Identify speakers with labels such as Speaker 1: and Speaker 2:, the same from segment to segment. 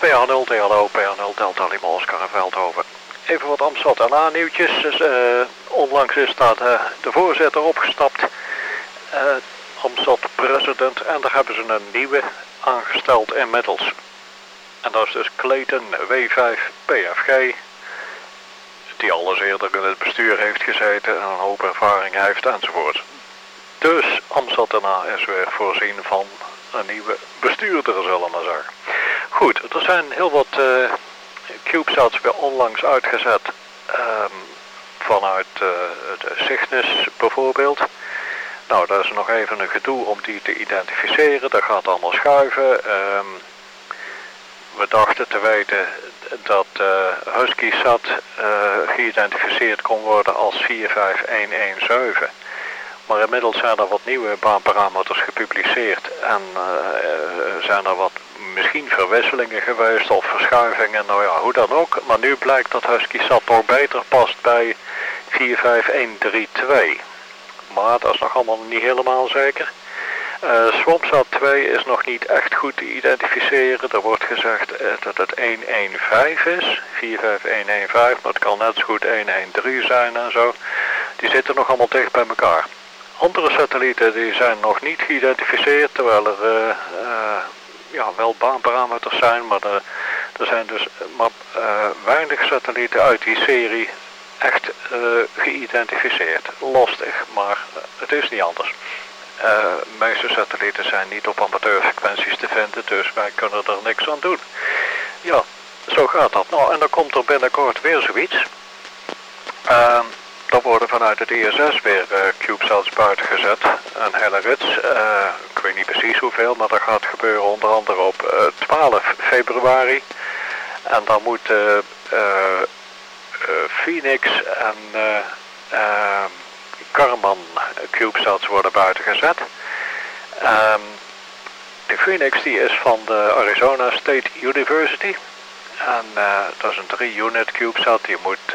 Speaker 1: PH0, TLO, PH0, Delta Lima, Oscar en Veldhoven. Even wat Amstad LA nieuwtjes. Dus, onlangs is daar de voorzitter opgestapt. Amstad president. En daar hebben ze een nieuwe aangesteld inmiddels. En dat is dus Clayton W5 PFG. Die al eens eerder in het bestuur heeft gezeten en een hoop ervaring heeft enzovoort. Dus Amstad LA is weer voorzien van een nieuwe bestuurder, zullen we maar zeggen. Goed, er zijn heel wat CubeSats weer onlangs uitgezet. Vanuit de Cygnus bijvoorbeeld. Nou, dat is nog even een gedoe om die te identificeren. Dat gaat allemaal schuiven. We dachten te weten dat HuskySat geïdentificeerd kon worden als 45117. Maar inmiddels zijn er wat nieuwe baanparameters gepubliceerd en zijn er wat misschien verwisselingen geweest of verschuivingen, nou ja, hoe dan ook. Maar nu blijkt dat HuskySat toch beter past bij 45132. Maar dat is nog allemaal niet helemaal zeker. SwampSat 2 is nog niet echt goed te identificeren. Er wordt gezegd dat het 115 is, 45115, maar het kan net zo goed 113 zijn en zo. Die zitten nog allemaal dicht bij elkaar. Andere satellieten die zijn nog niet geïdentificeerd, terwijl er wel baanparameters zijn, maar er zijn dus maar weinig satellieten uit die serie echt geïdentificeerd. Lastig, maar het is niet anders. De meeste satellieten zijn niet op amateurfrequenties te vinden, dus wij kunnen er niks aan doen. Ja, zo gaat dat. Nou, en dan komt er binnenkort weer zoiets. Er worden vanuit het ISS weer CubeSats buiten gezet. Een hele rits. Ik weet niet precies hoeveel, maar dat gaat gebeuren onder andere op 12 februari. En dan moeten Phoenix en Karman CubeSats worden buiten gezet. De Phoenix die is van de Arizona State University. En dat is een 3-unit CubeSat. Die moet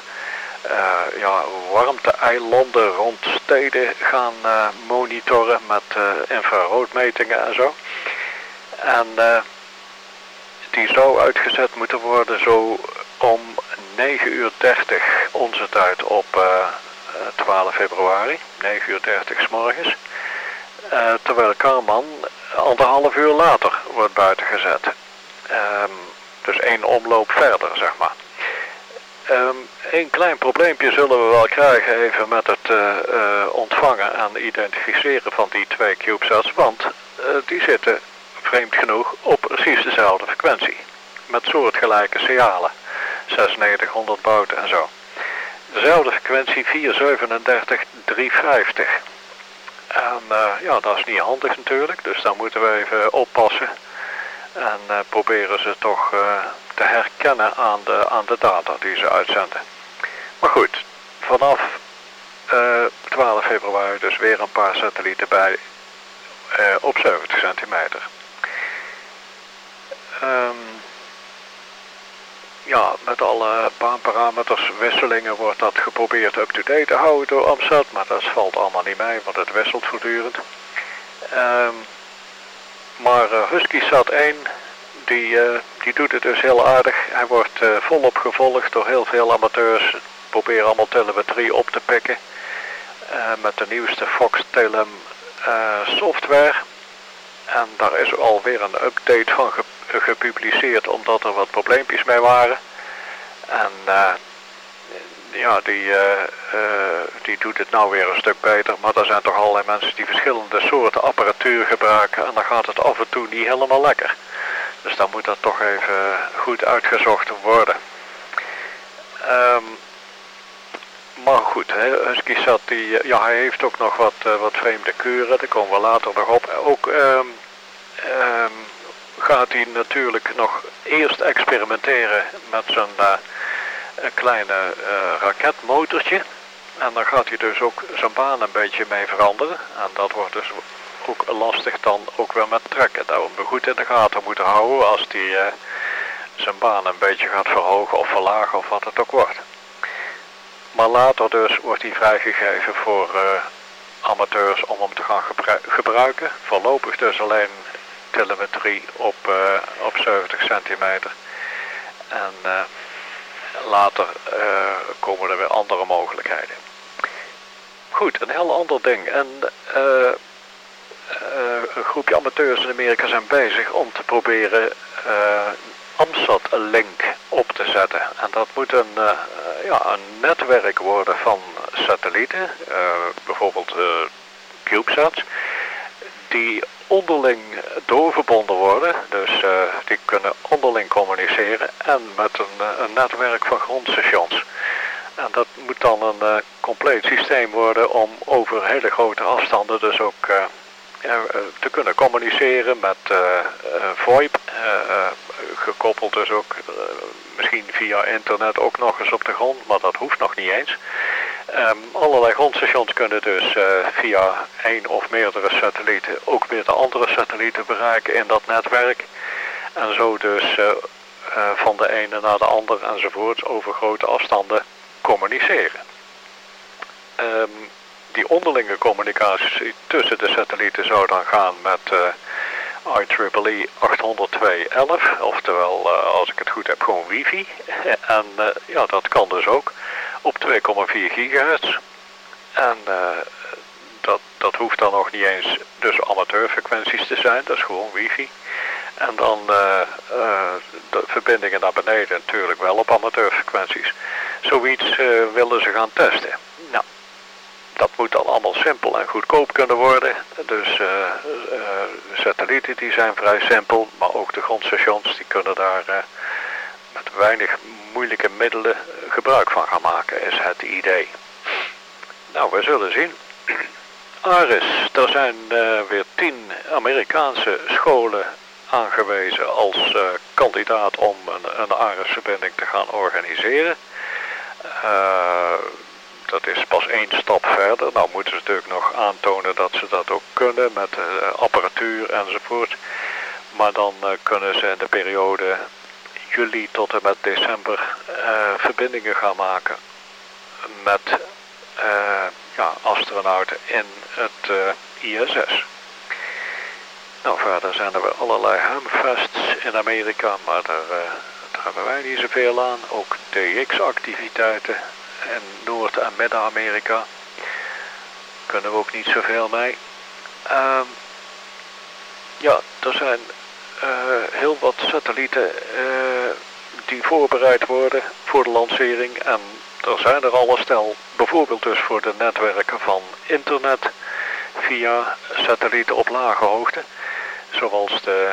Speaker 1: warmte-eilanden rond steden gaan monitoren met infraroodmetingen en zo. En die zou uitgezet moeten worden zo om 9:30 onze tijd op 12 februari, 9:30 's morgens. Terwijl Karman 1,5 uur later wordt buiten gezet. Dus 1 omloop verder, zeg maar. Een klein probleempje zullen we wel krijgen even met het ontvangen en identificeren van die 2 CubeSats, want die zitten vreemd genoeg op precies dezelfde frequentie. Met soortgelijke signalen, 9600 baud en zo. Dezelfde frequentie 437-350. En dat is niet handig natuurlijk, dus daar moeten we even oppassen. En proberen ze toch te herkennen aan de data die ze uitzenden. Maar goed, vanaf 12 februari dus weer een paar satellieten bij op 70 centimeter. Met alle baanparameters, wisselingen wordt dat geprobeerd up-to-date te houden door Amstad, maar dat valt allemaal niet mee, want het wisselt voortdurend. Maar HuskySat 1, die doet het dus heel aardig. Hij wordt volop gevolgd door heel veel amateurs. Proberen allemaal telemetrie op te pikken. Met de nieuwste Fox-Telem software. En daar is alweer een update van gepubliceerd, omdat er wat probleempjes mee waren. En die doet het nou weer een stuk beter. Maar er zijn toch allerlei mensen die verschillende soorten apparatuur gebruiken. En dan gaat het af en toe niet helemaal lekker. Dus dan moet dat toch even goed uitgezocht worden. Maar goed, HuskySat hij heeft ook nog wat vreemde keuren. Daar komen we later nog op. Ook gaat hij natuurlijk nog eerst experimenteren met zijn kleine raketmotortje. En dan gaat hij dus ook zijn baan een beetje mee veranderen. En dat wordt dus ook lastig dan ook weer met trekken. Dat we goed in de gaten moeten houden als hij zijn baan een beetje gaat verhogen of verlagen of wat het ook wordt. Maar later dus wordt hij vrijgegeven voor amateurs om hem te gaan gebruiken. Voorlopig dus alleen telemetrie op 70 centimeter. En later komen er weer andere mogelijkheden. Goed, een heel ander ding. En een groepje amateurs in Amerika zijn bezig om te proberen AMSAT-link op te zetten. En dat moet een netwerk worden van satellieten, bijvoorbeeld CubeSats, die onderling doorverbonden worden. Dus die kunnen onderling communiceren en met een netwerk van grondstations. En dat moet dan een compleet systeem worden om over hele grote afstanden dus ook te kunnen communiceren met VoIP, gekoppeld dus ook misschien via internet ook nog eens op de grond, maar dat hoeft nog niet eens. Allerlei grondstations kunnen dus via één of meerdere satellieten ook weer de andere satellieten bereiken in dat netwerk. En zo dus van de ene naar de andere enzovoort over grote afstanden communiceren. Die onderlinge communicatie tussen de satellieten zou dan gaan met IEEE 802.11, oftewel als ik het goed heb gewoon wifi. En dat kan dus ook op 2,4 gigahertz. En dat hoeft dan nog niet eens dus amateurfrequenties te zijn, dat is gewoon wifi. En dan de verbindingen naar beneden natuurlijk wel op amateurfrequenties. Zoiets willen ze gaan testen. Nou, dat moet dan allemaal simpel en goedkoop kunnen worden. Dus satellieten die zijn vrij simpel, maar ook de grondstations die kunnen daar met weinig moeilijke middelen gebruik van gaan maken, is het idee. Nou, we zullen zien. ARIS, er zijn weer 10 Amerikaanse scholen aangewezen als kandidaat om een ARIS-verbinding te gaan organiseren. Dat is pas één stap verder. Nou moeten ze natuurlijk nog aantonen dat ze dat ook kunnen met apparatuur enzovoort. Maar dan kunnen ze in de periode juli tot en met december verbindingen gaan maken met astronauten in het ISS. Nou, verder zijn er weer allerlei hamfests in Amerika, maar daar hebben wij niet zoveel aan. Ook DX-activiteiten in Noord- en Midden-Amerika kunnen we ook niet zoveel mee. Er zijn heel wat satellieten die voorbereid worden voor de lancering. En er zijn er al een stel, bijvoorbeeld dus voor de netwerken van internet via satellieten op lage hoogte. Zoals de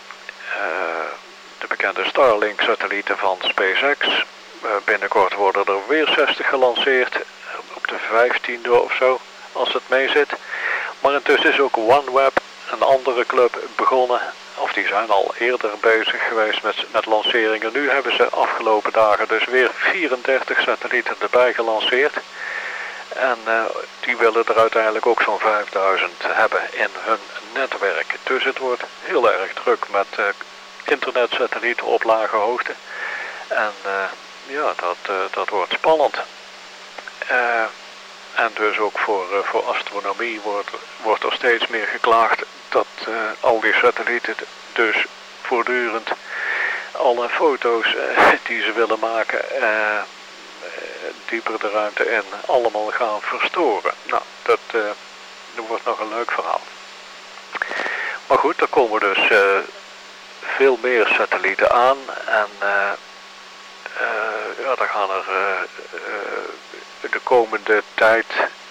Speaker 1: bekende Starlink-satellieten van SpaceX. Binnenkort worden er weer 60 gelanceerd, op de 15e of zo, als het mee zit. Maar intussen is ook OneWeb, een andere club, begonnen. Of die zijn al eerder bezig geweest met lanceringen. Nu hebben ze afgelopen dagen dus weer 34 satellieten erbij gelanceerd. En die willen er uiteindelijk ook zo'n 5000 hebben in hun netwerk. Dus het wordt heel erg druk met internetsatellieten op lage hoogte. En dat wordt spannend. En dus ook voor astronomie wordt er steeds meer geklaagd dat al die satellieten dus voortdurend alle foto's die ze willen maken dieper de ruimte in allemaal gaan verstoren. Nou, dat wordt nog een leuk verhaal. Maar goed, er komen dus veel meer satellieten aan en dan gaan er de komende tijd,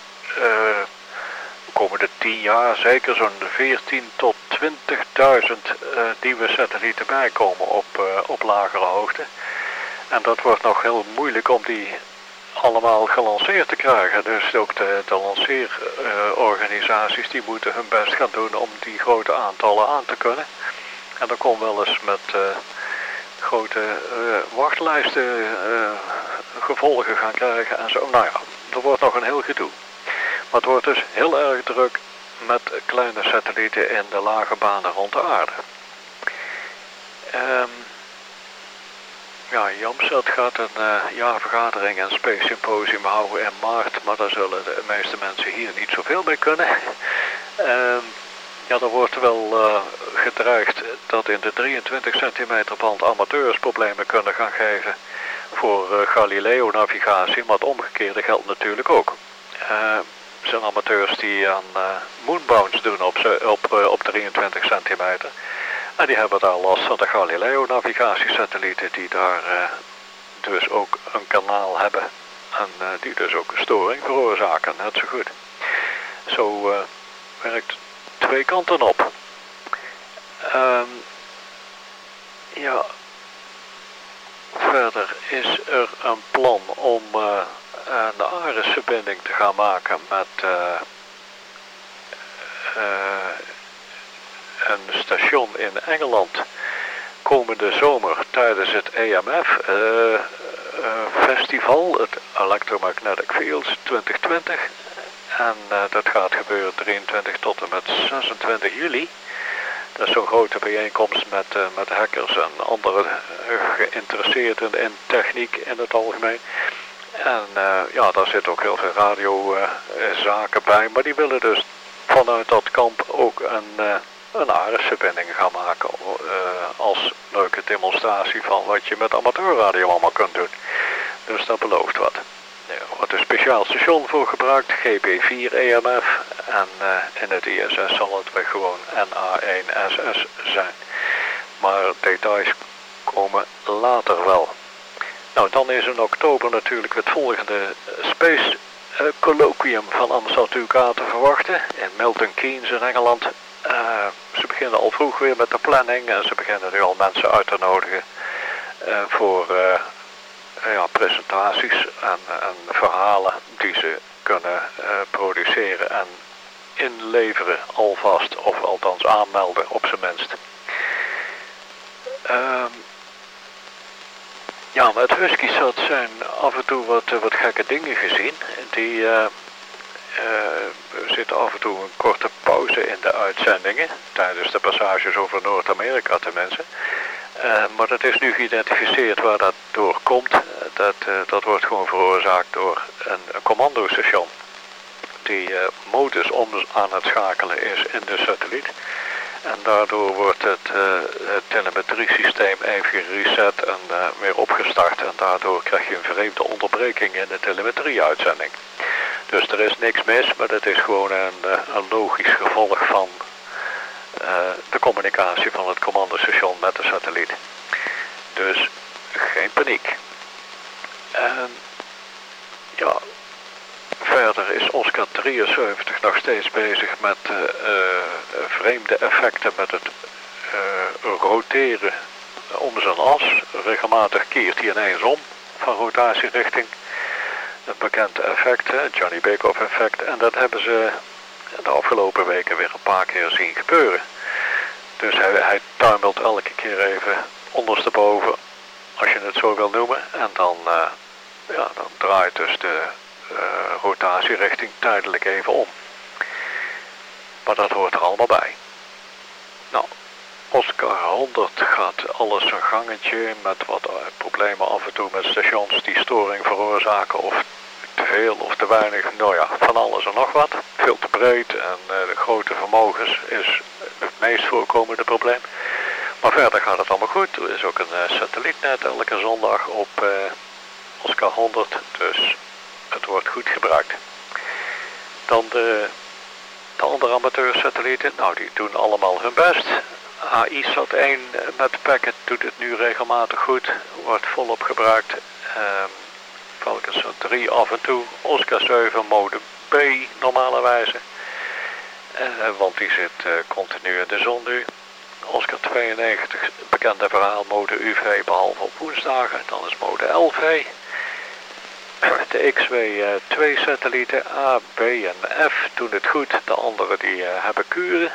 Speaker 1: de komende 10 jaar zeker zo'n 14 tot 20.000 nieuwe satellieten bijkomen op lagere hoogte. En dat wordt nog heel moeilijk om die allemaal gelanceerd te krijgen. Dus ook de lanceerorganisaties die moeten hun best gaan doen om die grote aantallen aan te kunnen. En dat kon wel eens met grote wachtlijsten gevolgen gaan krijgen en zo. Nou ja, er wordt nog een heel gedoe. Maar het wordt dus heel erg druk met kleine satellieten in de lage banen rond de aarde. Jamsat gaat een jaarvergadering en Space Symposium houden in maart, maar daar zullen de meeste mensen hier niet zoveel mee kunnen. Ja, er wordt wel gedreigd dat in de 23 centimeter band amateurs problemen kunnen gaan geven voor Galileo-navigatie, maar het omgekeerde geldt natuurlijk ook. Er zijn amateurs die aan moonbounce doen op 23 centimeter. En die hebben daar last van de Galileo-navigatiesatellieten die daar dus ook een kanaal hebben en die dus ook een storing veroorzaken, net zo goed. Zo werkt twee kanten op. Ja, verder is er een plan om een ARES-verbinding te gaan maken met een station in Engeland komende zomer tijdens het EMF festival, het Electromagnetic Fields 2020. En dat gaat gebeuren 23 tot en met 26 juli. Dat is zo'n grote bijeenkomst met hackers en andere geïnteresseerden in techniek in het algemeen. En ja, daar zit ook heel veel radiozaken bij. Maar die willen dus vanuit dat kamp ook een ARES-verbinding gaan maken. Als leuke demonstratie van wat je met amateurradio allemaal kunt doen. Dus dat belooft wat. Er wordt een speciaal station voor gebruikt, GB4 EMF. En in het ISS zal het weer gewoon NA1SS zijn. Maar details komen later wel. Nou, dan is in oktober natuurlijk het volgende Space Colloquium van Amstel 2K te verwachten. In Milton Keynes in Engeland. Ze beginnen al vroeg weer met de planning en ze beginnen nu al mensen uit te nodigen voor presentaties en verhalen die ze kunnen produceren en inleveren alvast, of althans aanmelden op zijn minst. Ja, met HuskySat zijn af en toe wat gekke dingen gezien. Er zit af en toe een korte pauze in de uitzendingen, tijdens de passages over Noord-Amerika tenminste. Maar dat is nu geïdentificeerd waar dat door komt. Dat wordt gewoon veroorzaakt door een commandostation die modus om aan het schakelen is in de satelliet. En daardoor wordt het telemetriesysteem even gereset en weer opgestart. En daardoor krijg je een vreemde onderbreking in de telemetrie-uitzending. Dus er is niks mis, maar het is gewoon een logisch gevolg van de communicatie van het commandostation met de satelliet. Dus geen paniek. En ja, verder is Oscar 73 nog steeds bezig met vreemde effecten met het roteren om zijn as. Regelmatig keert hij ineens om van rotatierichting. Het bekende effect, Johnny Bekoff effect. En dat hebben ze de afgelopen weken weer een paar keer zien gebeuren. Dus hij tuimelt elke keer even ondersteboven, als je het zo wil noemen. En dan draait dus de rotatierichting tijdelijk even om. Maar dat hoort er allemaal bij. Nou, Oscar 100 gaat alles een gangetje met wat problemen af en toe met stations die storing veroorzaken of te veel of te weinig. Nou ja, van alles en nog wat. Veel te breed en de grote vermogens is het meest voorkomende probleem. Maar verder gaat het allemaal goed. Er is ook een satellietnet elke zondag op Oscar 100, dus het wordt goed gebruikt. Dan de andere amateursatellieten, nou die doen allemaal hun best. AISat 1 met Packet doet het nu regelmatig goed, wordt volop gebruikt. Falconsat 3 af en toe, Oscar 7 mode B normalerwijze. Want die zit continu in de zon nu. Oscar 92, bekende verhaal, mode UV behalve op woensdagen. Dan is mode LV. De XW2 satellieten A, B en F doen het goed. De andere die hebben kuren.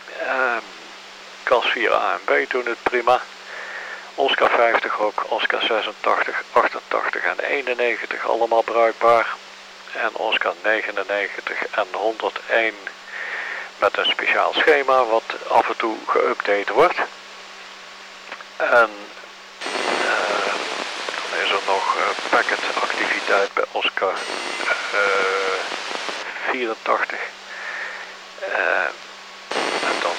Speaker 1: CAS 4A en B doen het prima. Oscar 50 ook, Oscar 86, 88 en 91 allemaal bruikbaar. En Oscar 99 en 101 met een speciaal schema wat af en toe geüpdate wordt. En dan is er nog packet activiteit bij Oscar 84. En dan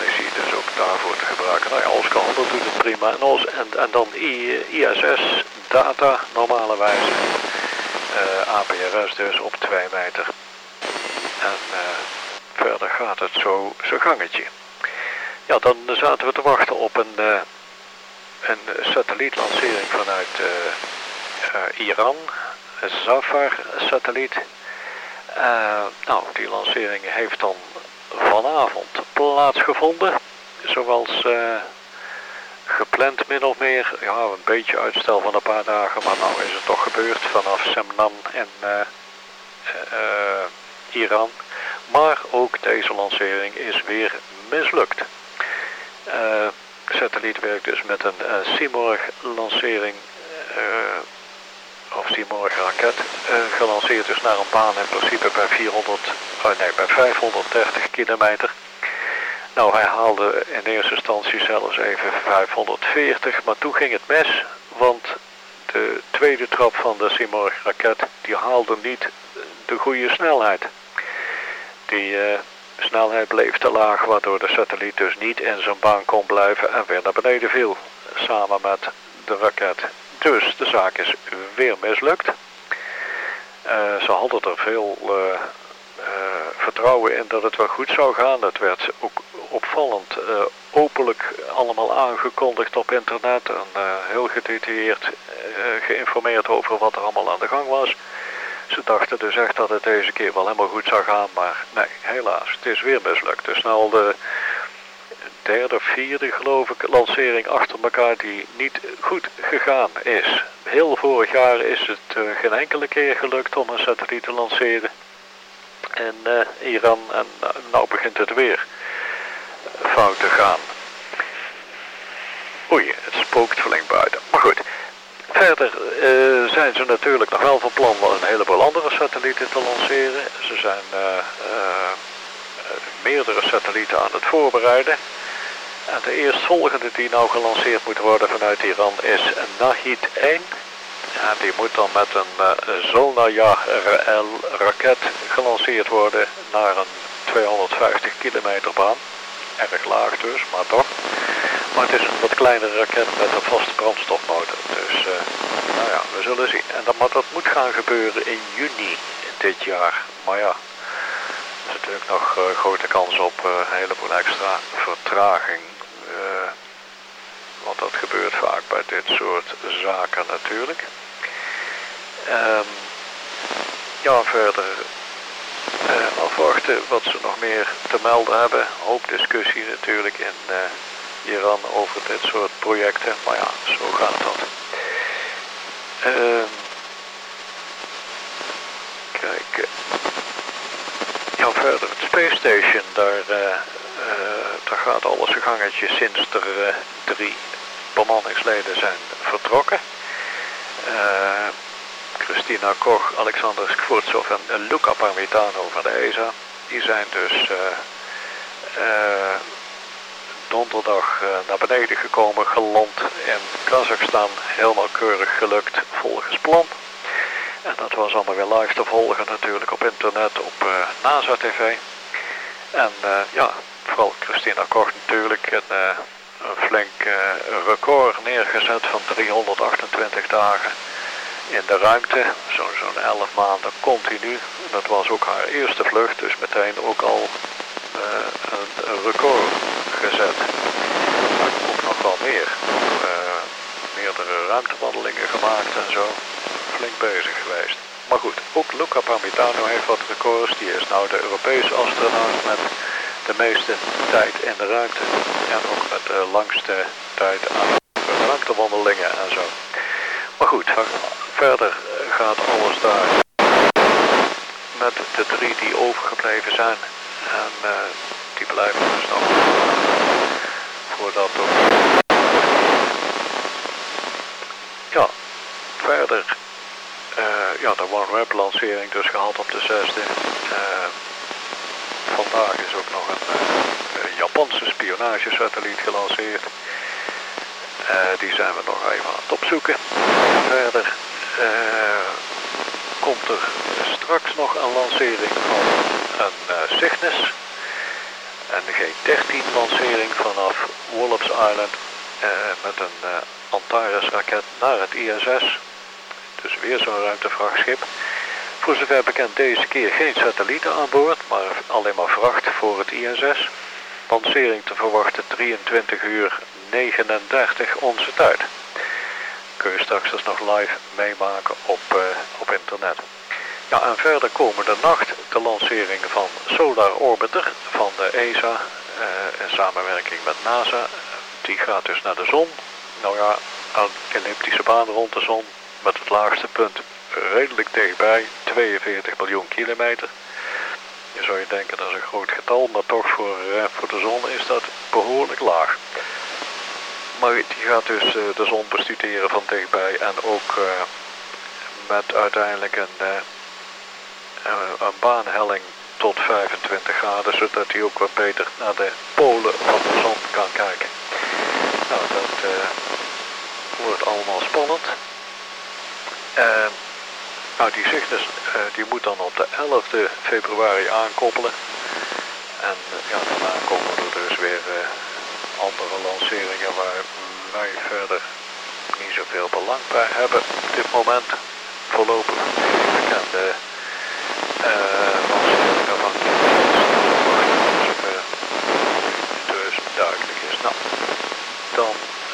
Speaker 1: daarvoor te gebruiken. Nou ja, als kan, dat doet het prima. En dan ISS data, normale wijze. APRS dus op 2 meter. En verder gaat het zo zijn gangetje. Ja, dan zaten we te wachten op een satellietlancering vanuit Iran. Een Zafar-satelliet. Nou, die lancering heeft dan vanavond plaatsgevonden. Zoals gepland min of meer. Ja, een beetje uitstel van een paar dagen. Maar nou is het toch gebeurd vanaf Semnan en Iran. Maar ook deze lancering is weer mislukt. De satelliet werkt dus met een Simorgh lancering of Simorgh raket gelanceerd dus naar een baan in principe bij 530 kilometer. Nou, hij haalde in eerste instantie zelfs even 540, maar toen ging het mis, want de tweede trap van de Simorgh raket die haalde niet de goede snelheid. Die snelheid bleef te laag, waardoor de satelliet dus niet in zijn baan kon blijven en weer naar beneden viel, samen met de raket. Dus de zaak is weer mislukt. Ze hadden er veel vertrouwen in dat het wel goed zou gaan. Het werd ook opvallend openlijk allemaal aangekondigd op internet en heel gedetailleerd geïnformeerd over wat er allemaal aan de gang was. Ze dachten dus echt dat het deze keer wel helemaal goed zou gaan, maar nee, helaas, het is weer mislukt. Dus nou al de derde of vierde, geloof ik, lancering achter elkaar die niet goed gegaan is. Heel vorig jaar is het geen enkele keer gelukt om een satelliet te lanceren in Iran en nou begint het weer fout te gaan. Oei, het spookt flink buiten. Maar goed. Verder zijn ze natuurlijk nog wel van plan om een heleboel andere satellieten te lanceren. Ze zijn meerdere satellieten aan het voorbereiden. En de eerstvolgende die nou gelanceerd moet worden vanuit Iran is Nahid 1. En die moet dan met een Zolnaya raket gelanceerd worden naar een 250 kilometer baan. Erg laag dus, maar toch. Maar het is een wat kleinere raket met een vaste brandstofmotor. Dus nou ja, we zullen zien. Maar dat moet gaan gebeuren in juni dit jaar. Maar ja, er is natuurlijk nog grote kans op een heleboel extra vertraging. Want dat gebeurt vaak bij dit soort zaken natuurlijk. Ja, verder afwachten wat ze nog meer te melden hebben. Hoop discussie natuurlijk in Iran over dit soort projecten. Maar ja, zo gaat dat. Kijk. Ja, verder het Space Station. Daar gaat alles een gangetje sinds er 3 bemanningsleden zijn vertrokken. Christina Koch, Alexander Skvortsov en Luca Parmitano van de ESA. Die zijn dus donderdag naar beneden gekomen, geland in Kazachstan. Helemaal keurig gelukt volgens plan. En dat was allemaal weer live te volgen natuurlijk op internet, op NASA TV. En ja, vooral Christina Koch natuurlijk een flink record neergezet van 328 dagen in de ruimte. Zo'n 11 maanden continu. Dat was ook haar eerste vlucht, dus meteen ook al een record gezet. Maar ook nog wel meer. Meerdere ruimtewandelingen gemaakt en zo. Flink bezig geweest. Maar goed, ook Luca Parmitano heeft wat records. Die is nou de Europese astronaut met de meeste tijd in de ruimte. En ook met de langste tijd aan ruimtewandelingen en zo. Maar goed, verder gaat alles daar met de 3 die overgebleven zijn. En die blijven dus nog voordat ook. Ja, verder ja, de OneWeb lancering dus gehad op de 6e. Vandaag is ook nog een Japanse spionagesatelliet gelanceerd. Die zijn we nog even aan het opzoeken. Verder komt er straks nog een lancering van een Cygnus. En de G13 lancering vanaf Wallops Island met een Antares raket naar het ISS. Dus weer zo'n ruimtevrachtschip. Voor zover bekend deze keer geen satellieten aan boord, maar alleen maar vracht voor het ISS. Lancering te verwachten 23 uur 39 onze tijd. Kun je straks dus nog live meemaken op internet. Ja, en verder komende nacht de lancering van Solar Orbiter van de ESA in samenwerking met NASA. Die gaat dus naar de zon. Nou ja, een elliptische baan rond de zon met het laagste punt redelijk dichtbij, 42 miljoen kilometer. Je zou je denken dat is een groot getal, maar toch voor de zon is dat behoorlijk laag. Maar die gaat dus de zon bestuderen van dichtbij en ook met uiteindelijk een baanhelling tot 25 graden, zodat hij ook wat beter naar de polen van de zon kan kijken. Nou, dat wordt allemaal spannend. Nou, die Cygnus die moet dan op de 11e februari aankoppelen. En ja, daarna komen er dus weer andere lanceringen waar wij verder niet zoveel belang bij hebben op dit moment. Voorlopig bekende lanceringen van zover dus duidelijk is. Nou, dan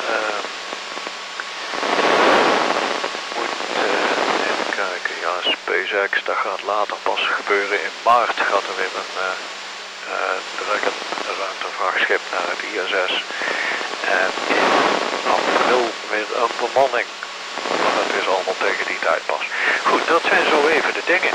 Speaker 1: even kijken, ja, SpaceX, dat gaat later pas gebeuren. In maart gaat er weer een Dragon ruimtevrachtschip naar het ISS. En in april weer een bemanning. Maar dat is allemaal tegen die tijd pas. Goed, dat zijn zo even de dingen.